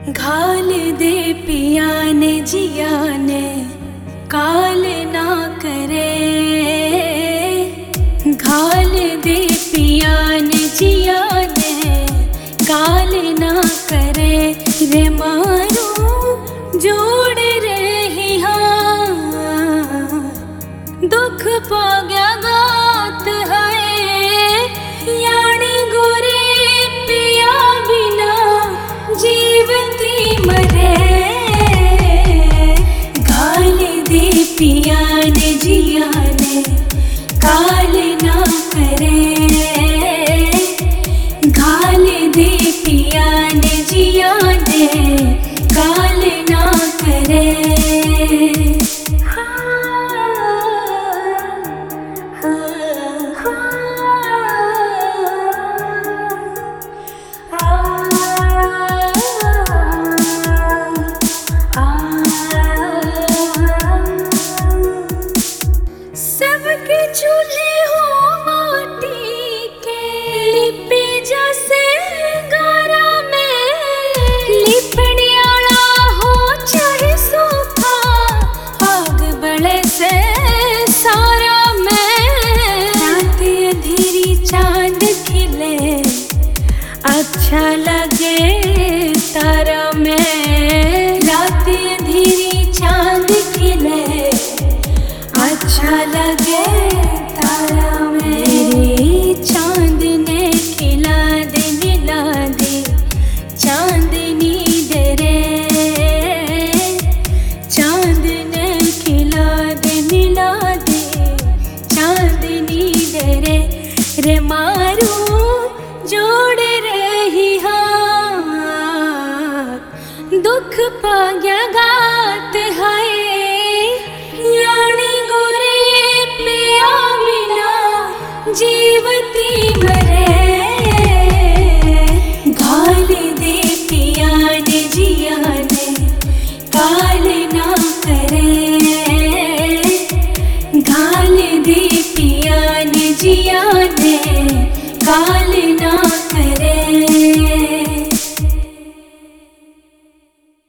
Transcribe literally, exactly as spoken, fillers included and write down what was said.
घाल दे पिया ने जिया ने काल ना करे। घाल दे पिया ने जिया ने काल ना करे। रे मारू जोड़ रही हाँ दुख पा गया गात है यानी गोरे पिया बिना जीवती मरे। घाल दे पिया ने जिया ने काल ना करे। घाल दे पिया ने जिया ने काल ना करे। सबके चूल्हे हो माटी के लिपे जैसे गारा में। लिपड़ियाला हो चाहे सूखा आग बड़े से सारा में। रात अंधेरी चांद खिले अच्छा लगे तारा में। रात अंधेरी चांद खिले अच्छा लगे तारा में। मेरे चांद ने खिला दे मिला दे चांदनी दरे। चांद ने खिला दे मिला दे चांदनी दरे। रे मारू जोड़ रही हाँ दुख पा गया गात है यानी गोरे पिया बिना जीवती मरे। घाल दे पिया ने जिया ने काल ना करे। घाल दे पिया ने जिया ने काल ना करे।